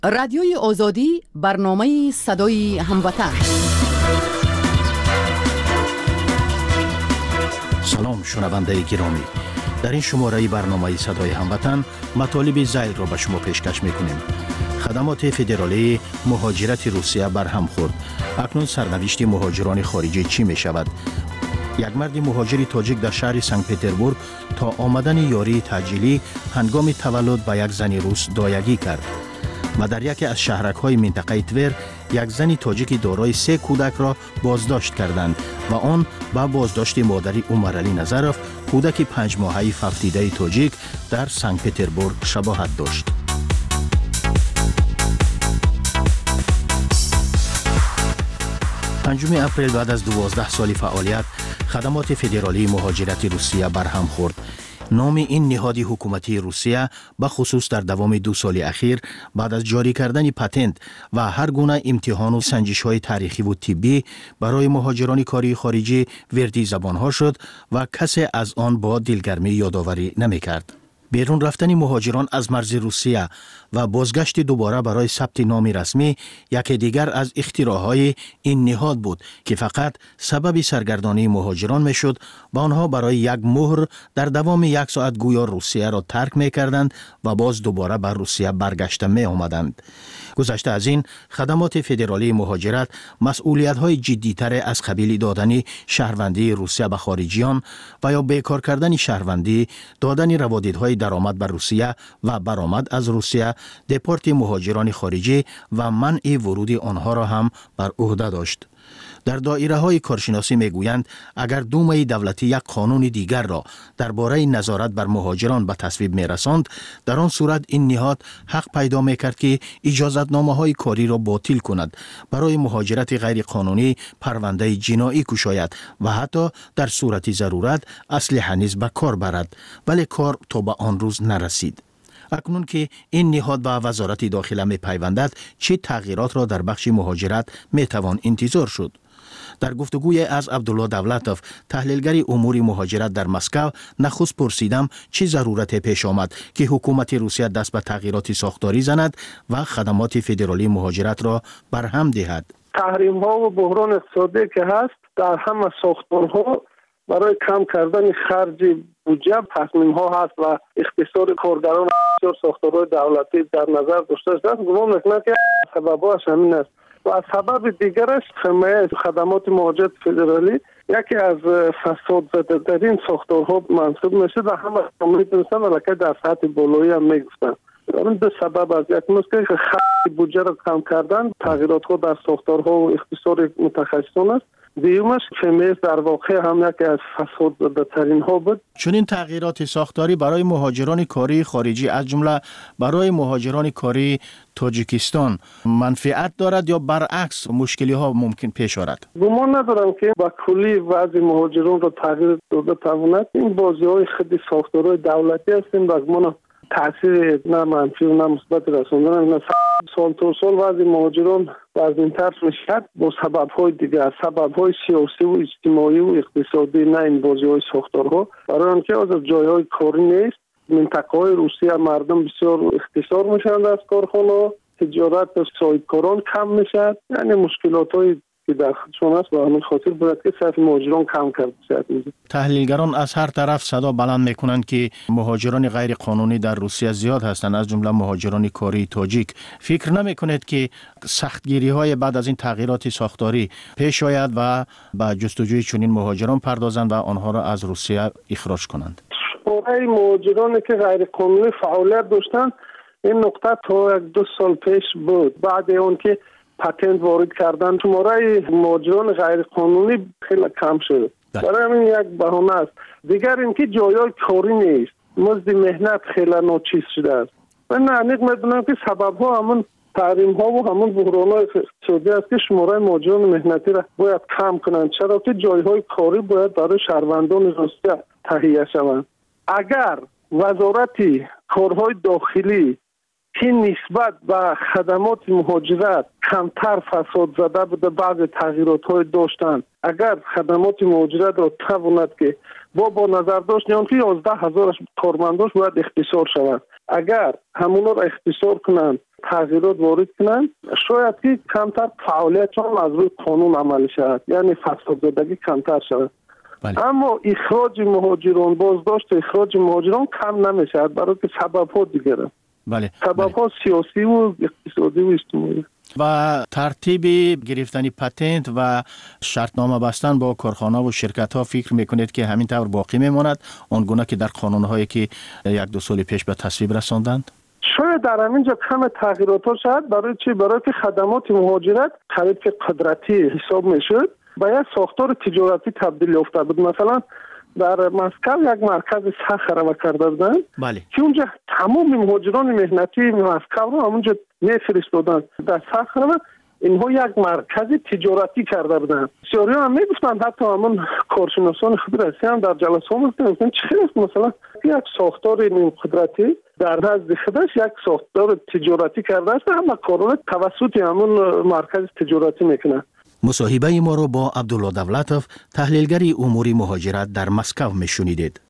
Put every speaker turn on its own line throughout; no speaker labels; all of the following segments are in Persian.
رادیوی آزادی برنامه صدای هموطن.
سلام شنونده گرامی، در این شماره برنامه صدای هموطن مطالب ذیل را به شما پیشکش میکنیم. خدمات فدرالی مهاجرت روسیه برهم خورد. اکنون سرنوشت مهاجران خارجی چی می شود؟ یک مرد مهاجر تاجیک در شهر سنت پترزبورگ تا آمدن یاری تاجیلی هنگام تولد به یک زن روس دایگی کرد. و در یکی از شهرک‌های منطقه تور یک زن تاجیک دارای 3 کودک را بازداشت کردند و آن با بازداشت مادری عمرعلی نظرف، کودک 5 ماهه ففتیده تاجیک در سنت پترزبورگ شباهت داشت. 5 اپریل بعد از 12 سال فعالیت، خدمات فدرالی مهاجرت روسیه برهم خورد. نام این نهاد حکومتی روسیه به خصوص در دوام 2 سال اخیر بعد از جاری کردن پتنت و هر گونه امتحان و سنجش های تاریخی و طبی برای مهاجران کاری خارجی وردی زبان ها شد و کسی از آن با دلگرمی یادآوری نمی کرد. بیرون رفتن مهاجران از مرز روسیه و بازگشت دوباره برای ثبت نام رسمی یکی دیگر از اختراعهای این نهاد بود که فقط سبب سرگردانی مهاجران میشد و آنها برای یک مهر در دوام 1 ساعت گویا روسیه را ترک میکردند و باز دوباره بر روسیه برگشته می آمدند. گذشته از این، خدمات فدرالی مهاجرت مسئولیت‌های جدی‌تر از قبیل دادن شهروندی روسیه به خارجیان و یا بیکار کردن شهروندی، دادن روادیدهای درآمد به روسیه و برآمد از روسیه، دپورت مهاجران خارجی و منع ورود آنها را هم بر عهده داشت. در دایره های کارشناسی میگویند اگر دومه دولتی یک قانون دیگر را درباره نظارت بر مهاجران به تصویب میرساند، در آن صورت این نهاد حق پیدا میکرد که اجازتنامه های کاری را باطل کند، برای مهاجرت غیر قانونی پرونده جنایی گشاید و حتی در صورت ضرورت اسلحه نیز به کار برد، ولی کار تا به آن روز نرسید. اکنون که این نهاد به وزارت داخله می پیوندد، چه تغییرات را در بخش مهاجرت می توان انتظار شد؟ در گفتگوی از عبدالله دولتوف، تحلیلگر امور مهاجرت در مسکو، نخست پرسیدم چه ضرورت پیش آمد که حکومت روسیه دست به تغییرات ساختاری زند و خدمات فدرالی مهاجرت را برهم دهد.
تحریم ها و بحران اقتصادی که هست در همه ساختارها برای کم کردن خرج بودجه تصمیم ها هست و اختصار کارگران و ساختارهای دولتی در نظر داشته است. گمان میکنم که سببش همین است. و از سبب دیگرش حمایت خدمات مهاجرت فدرالی یکی از فساد زده در این ساختارها منصوب میشه و همه میدونستن ولی در سطح بالایی هم میگفتن. این 2 سبب از یک که خرج بودجه را کم کردن، تغییرات ها در ساختارها و اختصار متخصصان است. دیومش فمیز در واقع هم یکی از فساد زده ترین ها بود.
چون این تغییرات ساختاری برای مهاجران کاری خارجی از جمله برای مهاجران کاری تاجیکستان منفعت دارد یا برعکس مشکلی ها ممکن پیش آرد؟
گمان ندارم که با کلی وضع مهاجران را تغییر داده تواند. این بازی های خیلی ساختارهای دولتی هستیم و گمان تاثیر نه منفی و نه مثبت رسوندن. سال تا سال وضع مهاجران وزن‌تر میشد با سبب‌های دیگر، سبب‌های سیاسی و اجتماعی و اقتصادی، نه این بازی‌های ساختارها. برای آنکه از جای‌های کاری نیست، منطقه‌های روسیه مردم بسیار اختصار میشن از کارخانه، تجارت و صاحبکاران کم میشد، یعنی مشکلات‌های که در خودشون است و همین خاطر باید که صرف مهاجران کم کرد شد.
تحلیلگران از هر طرف صدا بلند میکنند که مهاجران غیر قانونی در روسیه زیاد هستند، از جمله مهاجران کاری تاجیک. فکر نمیکنید که سختگیری های بعد از این تغییرات ساختاری پیش آید و به جستجوی چنین مهاجران پردازند و آنها را از روسیه اخراج کنند؟
برای مهاجرانی که غیر قانونی فعالیت داشتند این نقطه تا 1-2 سال پیش بود. بعد اون که پتنت وارد کردن، شماره مهاجران غیر قانونی خیلی کم شد. برای همین یک بهانه است. دیگر اینکه جایای کاری نیست، مزد مهنت خیلی ناچیز شده است. من عمیق میدونم که سبب ها همون تحریم ها و همون بحران های اقتصادی است که شماره مهاجران مهنتی را باید کم کنند، چرا که جایهای کاری باید برای شهروندان روسیه تهیه شوند. اگر وزارت کارهای داخلی که نسبت به خدمات مهاجرت کمتر فساد زده بوده، بعض تغییرات های داشتن، اگر خدمات مهاجرت را تواند که با نظر داشت نیان که 11,000 کارمنداش باید اختصار شود، اگر همونا را اختصار کنند تغییرات وارد کنند شاید که کمتر فعالیتشان از روی قانون عمل شود، یعنی فساد زدگی کمتر شود. اما اخراج مهاجران، بازداشت اخراج مهاجران کم نمیشود برای که سبب‌ها دیگره. سبب‌ها سیاسی و اقتصادی و اجتماعی.
و ترتیب گرفتن پتنت و شرطنامه بستن با کارخانه و شرکت ها فکر میکنید که همین طور باقی میماند آنگونه که در قانون‌هایی که 1-2 سال پیش به تصویب رساندند؟
شاید در همینجا کم تغییرات ها شد. برای چی؟ برای که خدمات مهاجرت قریب که قدرتی حساب میشد به یک ساختار تجارتی تبدیل یافته بود. مثلا در مسکو یک مرکز سخر کرده بودن که اونجا تمام مهاجران مهنتی مسکو رو همونجا میفرستادن در سخر و اینها یک مرکز تجارتی کرده بودن. بسیاری هم میگفتن، حتی همون کارشناسان خود رسی هم در جلسه هم گفتن چیست مثلا یک ساختار نیم قدرتی در نزد خودش یک ساختار تجارتی کرده است، اما کارونه توسط همون مرکز تجارتی میکنه.
مصاحبه ما رو با عبدالله دولتوف، تحلیلگر امور مهاجرت در مسکو میشنیدید.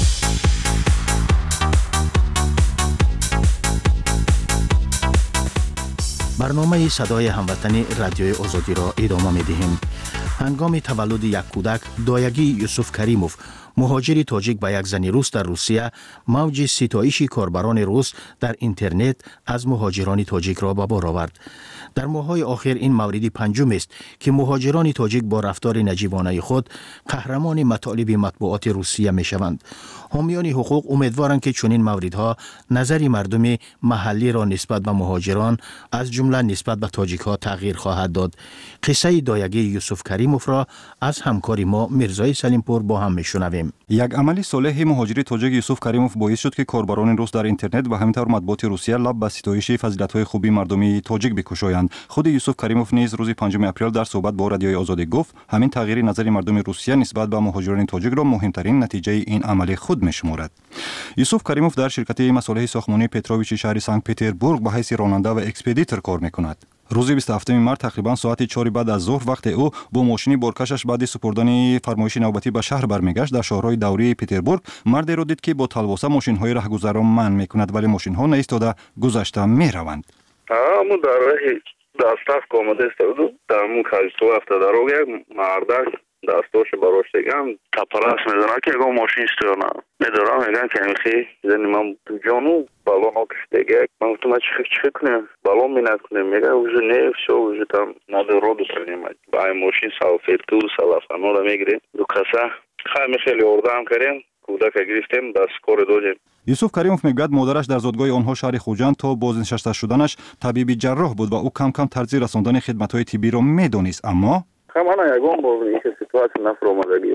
برنامه صدای هموطنی رادیوی آزادی را ادامه می‌دهیم. هنگام تولد یک کودک، دایگی یوسف کریموف، مهاجر تاجیک به یک زن روس در روسیه، موج ستایش کاربران روس در اینترنت از مهاجران تاجیک را به بار آورد. در ماه‌های آخر این مورد پنجم است که مهاجران تاجیک با رفتار نجیبانه خود قهرمان مطالب مطبوعات روسیه می‌شوند. حامیان حقوق امیدوارند که چنین موردها نظر مردم محلی را نسبت به مهاجران از جمله نسبت به تاجیک‌ها تغییر خواهد داد. قصه دایگی یوسف کریموف را از همکار ما میرزای سلیمپور با هم میشنویم.
یک عمل صالح مهاجر تاجیک یوسف کریموف باعث شد که کاربران روس در اینترنت و همینطور مطبوعات روسیه لب به ستایش فضیلت‌های خوبی مردمی تاجیک بکشایند. خود یوسف کریموف نیز روز 5 اپریل در صحبت با رادیوی آزادی گفت همین تغییر نظر مردم روسیه نسبت به مهاجران تاجیک را مهمترین نتیجه این عمل خود می‌شمارد. یوسف کریموف در شرکت مصالح ساختمانی پتروویچ شهر سنت پتربورگ به حیث راننده و اکسپدیتور کار می‌کند. روز 27 مارس تقریبا ساعت 4 بعد از ظهر وقت او با ماشین بارکشش بعد سپردن فرمایش نوبتی به شهر برمیگشت، در شهرهای دوری پتربورگ مردی را دید که با تلواسه ماشین‌های راهگذر را منع می‌کند، ولی ماشین‌ها نایستاده گذشته می‌روند.
ما در راه داستاف آمده استاد در مون کاجتو автодорога مردک دستاش باروشتگم تپراس میدونه که اگه ماشین استونا میدارم میگن که میخی زنی من جانو بالون آکشتگه من گفتم چه کنم بالون مینت کنم میگه уже не все уже там надо роду принимать با ماشین салфетку салафану را میگیره دو کاسا خیلی خیلی اردام کردیم کودک گرفتیم بس کار دادیم.
یوسف کریموف میگوید مادرش در زادگاه آنها شهر خوجند تا بازنشسته شدنش طبیب جراح بود و او کم کم طرز رساندن خدمت‌های طبی را میدانست، اما
من یگان با این سیتواسیون نفرآمدگی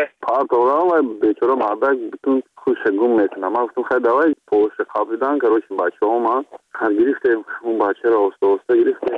پارتورام بیچاره مردک بتون خوشگون میکنه. من گفتم خیلی دوای پوست قبلیدن که روش بچه‌ها ما گرفتیم اون بچه را آسته گرفتیم.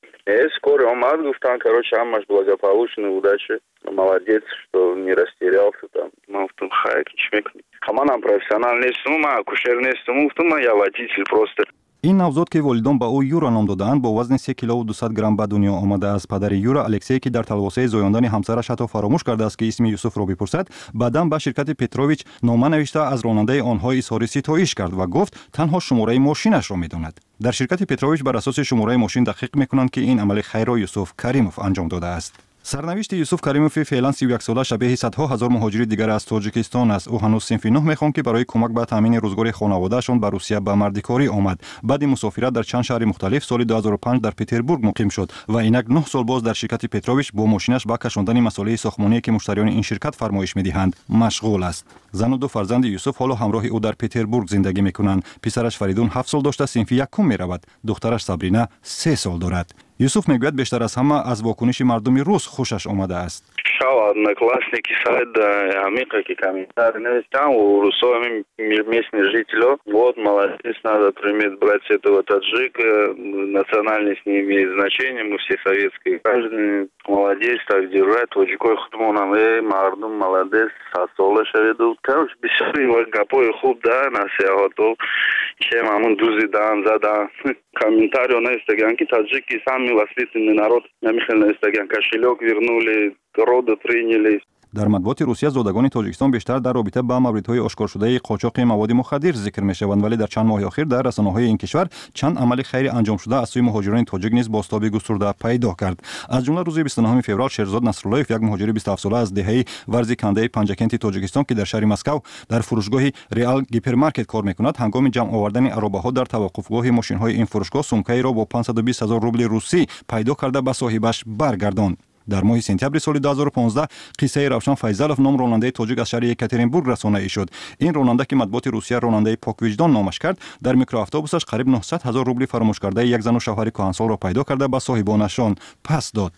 скоро омад гуфтан короче همش благополучно удачи молодец что не растерялся там man guftum хай чё мекунӣ man профессионал нестам man акушер нестам гуфтум man я водитель просто.
این نوزاد که والدان به او یورا نام دادند با وزن 3 کیلو و 200 گرم به دنیا آمده از پدر یورا الکسی که در تلواسه زایاندن همسرش حتی فراموش کرده است که اسم یوسف را بپرسد، بعداً به شرکت پتروویچ نامه نوشته از راننده آنها اظهار ستایش کرد و گفت تنها شماره ماشینش را میداند. در شرکت پتروویچ بر اساس شماره ماشین دقیق میکنند که این عمل خیر را یوسف کریموف انجام داده است. سرنوشت یوسف کریموف فعلا 31 ساله شبیه صدها هزار مهاجر دیگر از تاجیکستان است. او هنوز صنف 9 میخوان که برای کمک به تامین روزگار خانواده‌شان به روسیه به مردکاری آمد. بعد مسافرت در چند شهر مختلف سال 2005 در پتربورگ مقیم شد و اینک 9 سال باز در شرکت پتروویچ با ماشینش به کشاندن مصالح ساختمانی که مشتریان این شرکت فرمایش میدهند مشغول است. زن و دو فرزند یوسف حالا همراه او در پتربورگ زندگی میکنند. پسرش فریدون 7 سال داشته صنف 1 میرود. دخترش صبرینا 3 سال دارد. یوسف میگوید بیشتر از همه از واکنش مردم روس خوشش آمده است.
Шел одноклассники сайт Амика, комментарии навестил у русского местных жителей. Вот, молодец, надо приметь брать этого таджика. Национальность не имеет значения, мы все советские граждане. Молодец, так держать. Таджикой худмонам, мардум, молодец, сасолы шаведу. Короче, беседы, гапой худ, да, нас я готов. Чем амун дузи дан, задан. Комментарии на Инстаграме, таджики сами воспитанный народ. На Михаил на Инстаграме кошелек вернули, роды приняли.
در مطبوعات روسیه زادگان تاجیکستان بیشتر در رابطه با موردهای آشکار شده قاچاق مواد مخدر ذکر می‌شوند، ولی در چند ماه اخیر در رسانه‌های این کشور چند عمل خیر انجام شده از سوی مهاجران تاجیک نیز بازتابی گسترده پیدا کرد. از جمله روز 29 فوریه شیرزاد نصراللهیف، یک مهاجر 27 ساله از دهه ورزکنده پنجکنتی تاجیکستان که در شهر مسکو در فروشگاه ریال گیپرمارکت کار می‌کند، هنگام جمع آوردن عربه‌ها در توقفگاه ماشین‌های این فروشگاه سومکه‌ای را با 520,000 روبل روسی پیدا کرده به صاحبش برگرداند. در ماه سپتامبر سال 2015 قصه روشن فیضلوف نام راننده تاجیک از شهر یکاترینبورگ رسانه‌ای شد. این راننده که مطبوعات روسیه راننده پاک وجدان نامش کرد، در میکرواتوبوسش قریب 900,000 روبل فراموش کرده یک زن و شوهر کهنسال را پیدا کرده به صاحبانشان پس داد.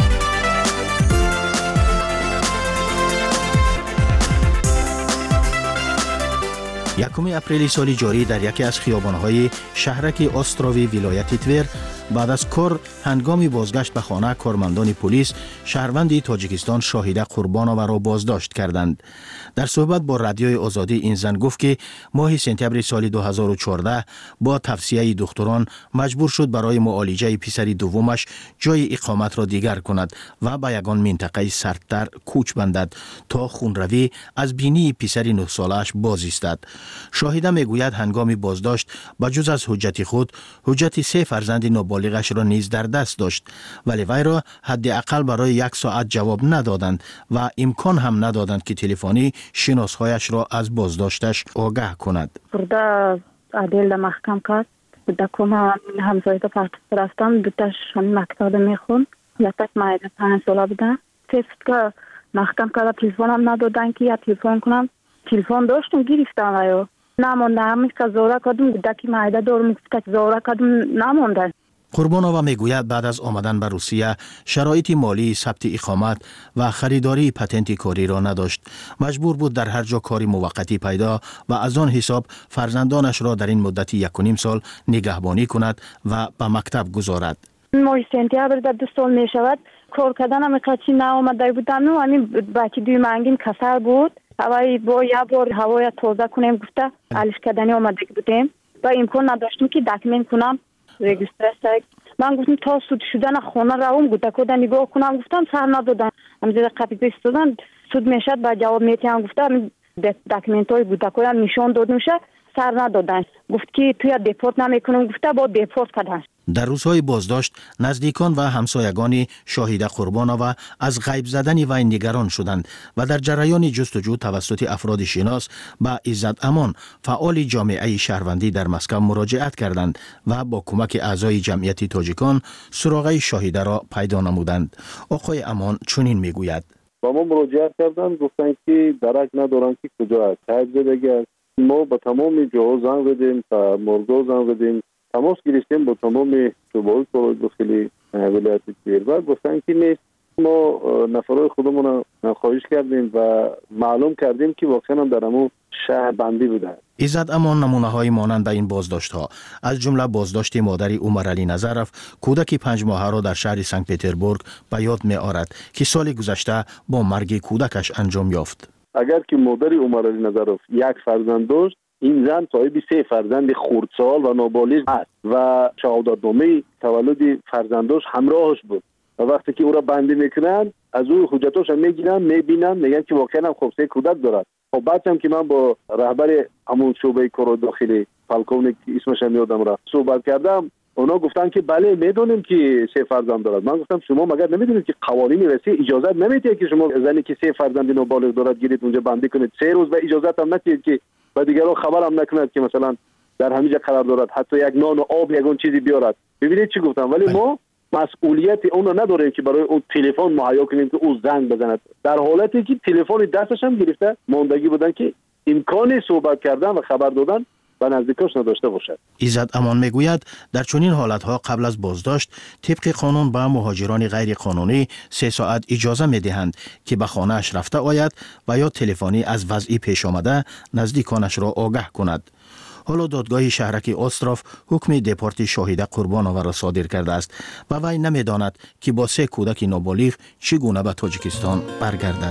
1 اپریل سال جاری در یکی از خیابان‌های شهرک استراوی ولایت تور بعد از کار هنگام بازگشت به خانه کارمندان پلیس شهروند تاجیکستان شاهده قربان‌آور را بازداشت کردند. در صحبت با رادیوی آزادی این زن گفت که ماه سپتامبر سال 2014 با توصیه دکتران مجبور شد برای معالجه پسری دومش جای اقامت را دیگر کند و به یگان منطقه سردتر کوچ بندد تا خونروی از بینی پسری 9 سالش باز ایستد. شاهده میگوید هنگام بازداشت بجز از حجت خود حجت 3 فرزند نابالغش را نیز در دست داشت، ولی وی را حداقل برای 1 ساعت جواب ندادند و امکان هم ندادند که تلفنی شناسهایش را از بازداشتش آگاه کند.
برده عدل محکم کرد. در کم همسایت رفتم، دوتاش مکتب میخون. یکش مایده 5 ساله بودن. تست که محکم کرد، تلفن هم ندادن که یا تلفن کنم. تلفن داشتم گرفتم ویو. نمونده همیشه که زوره کردم، دکی مایده دارم که زوره کردم نمونده.
قربان‌آور میگوید بعد از آمدن به روسیه شرایط مالی ثبت اقامت و خریداری پتنت کاری را نداشت. مجبور بود در هر جا کاری موقتی پیدا و از آن حساب فرزندانش را در این مدت 1.5 سال نگهبانی کند و به مکتب گذارد.
ماه سپتامبر در 2 سال می شود. کار کردنم کچی نآمده بودم و همین بچه دوی منگین کسر بود. هوای با یک بار هوای تازه کنیم گفته علش کردنی آمده بودیم و امکان نداشتیم که داکمنت کنم رجیستر. من گفتم تا سود شدن خانه روم گفته کردن نگاه کنم، گفتم سر ندادن. همینجوری کپی پیست دادن سود میشد با جواب میتیم. گفتم داکمنت های گفته کردن نشان داده میشه، سر ندادن. گفت که توی دیپورت نمیکنم، گفته با دیپورت کردن.
در روزهای بازداشت نزدیکان و همسایگان شاهد قربان‌آور از غیب زدن وی نگران شدند و در جریان جستجو توسط افراد شناس به عزت امان فعال جامعه شهروندی در مسکو مراجعت کردند و با کمک اعضای جمعیت تاجیکان سراغ شاهد را پیدا نمودند. آقای امان چنین میگوید:
با ما مراجعت کردند، گفتن که درک ندارن که کجا است، تایید بگیر. ما با تمام جاها زنگ زدیم، تا مرگا زنگ زدیم، تماس گرفتیم با تمام شعبه‌های داخلی ولایت تور و گفتن که نیست. ما نفرای خودمون خواهش کردیم و معلوم کردیم که واقعا هم در همون شهر بندی بودن.
عزت امان نمونه‌های مانند به این بازداشت‌ها از جمله بازداشت مادر عمر علی نظرف کودک 5 ماهه را در شهر سنت پترزبورگ به یاد می‌آورد که سال گذشته با مرگ کودکش انجام یافت.
اگر که مادر عمر علی نظرف 1 فرزند داشت، این زن صاحب 3 فرزند خردسال و نابالغ است و شهادتنامه تولد فرزنداش همراهش بود و وقتی که او را بندی میکنن از او حجتاش هم میگیرن، میبینن، میگن که واقعا هم خب 3 کودک دارد. خب بعد هم که من با رهبر همون شعبه کار داخلی پالکونیک اسمش هم یادم رفت صحبت کردم، اونا گفتن که بله میدونیم که 3 فرزند دارد. من گفتم شما مگر نمیدونید که قوانین روسیه اجازه نمیده که شما زنی که 3 فرزند نابالغ دارد گیرید اونجا بندی کنید 3 روز و اجازه هم ندید که و دیگران خبر هم نکند که مثلا در همینجا قرار دارد، حتی یک نان و آب یگان چیزی بیارد. ببینید چی گفتم، ولی ما مسئولیت اون رو نداریم که برای اون تلفن مهیا کنیم که او زنگ بزند، در حالتی که تلفن دستش هم گرفته ماندگی بودن که امکان صحبت کردن و خبر دادن به نزدیکاش نداشته باشد.
عزت امان میگوید در چنین حالتها قبل از بازداشت طبق قانون به مهاجران غیر قانونی 3 ساعت اجازه میدهند که به خانه‌اش رفته آید و یا تلفنی از وضعی پیش آمده نزدیکانش را آگاه کند. حالا دادگاه شهرک استراف حکم دیپورت شاهد قربان‌آور را صادر کرده است و وی نمیداند که با 3 کودک نابالغ چگونه به تاجیکستان برگردد.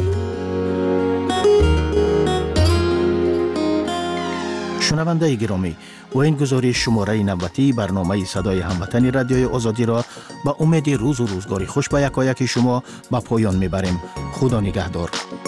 شنونده گرامی، و این گزارش شماره 90 برنامه صدای هموطن رادیوی آزادی را با امید روز و روزگاری خوش به یکایک شما به پایان میبریم. خدا نگهدار.